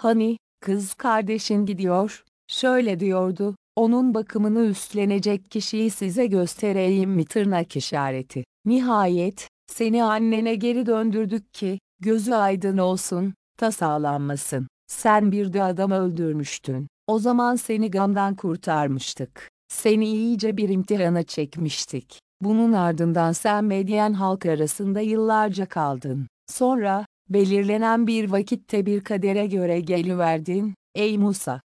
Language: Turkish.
Hani, kız kardeşin gidiyor, şöyle diyordu, onun bakımını üstlenecek kişiyi size göstereyim mi tırnak işareti. Nihayet, seni annene geri döndürdük ki, gözü aydın olsun, tasalanmasın. Sen bir de adam öldürmüştün. O zaman seni gamdan kurtarmıştık. Seni iyice bir imtihana çekmiştik. Bunun ardından sen Medyen halk arasında yıllarca kaldın. Sonra, belirlenen bir vakitte bir kadere göre geliverdin, ey Musa.